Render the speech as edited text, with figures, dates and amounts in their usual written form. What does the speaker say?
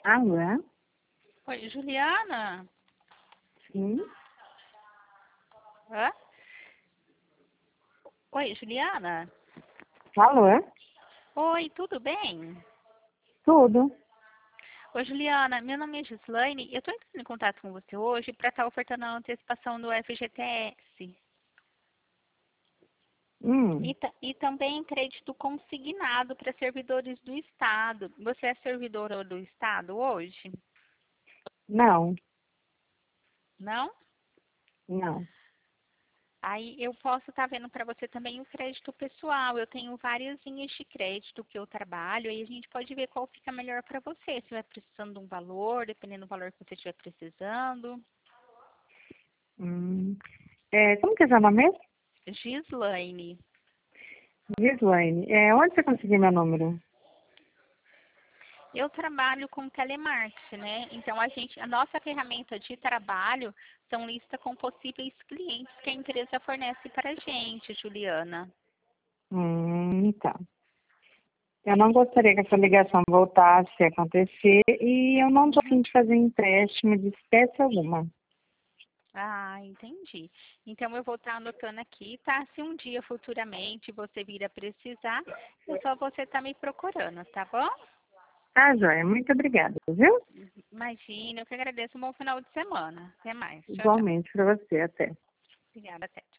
Alô? Oi, Juliana? Sim? Hã? Oi, Juliana? Alô? Oi, tudo bem? Tudo? Oi, Juliana, meu nome é Gislaine e eu estou entrando em contato com você hoje para estar ofertando a antecipação do FGTS Hum, e também crédito consignado para servidores do Estado. Você é servidora do Estado hoje? não, Não? não. Aí eu posso estar vendo para você também o crédito pessoal. Eu tenho várias linhas de crédito que eu trabalho, aí a gente pode ver qual fica melhor para você. Se vai precisando de um valor, dependendo do valor que você estiver precisando. Hum. Como que é seu nome mesmo? Gislaine, Gislaine. Onde você conseguiu meu número? eu trabalho com telemarketing, né? Então a nossa ferramenta de trabalho são lista com possíveis clientes que a empresa fornece para a gente, Juliana. Tá. Eu não gostaria que essa ligação voltasse a acontecer e eu não estou a Uhum. fim de fazer empréstimo de espécie alguma. Ah, entendi. Então eu vou estar anotando aqui, tá? Se um dia futuramente você vir a precisar, é só você estar me procurando, tá bom? Tá, joia. Muito obrigada, viu? Imagina, eu que agradeço. Um bom final de semana. Até mais. Tchau, tchau. Igualmente para você. Até. Obrigada, até. Tchau.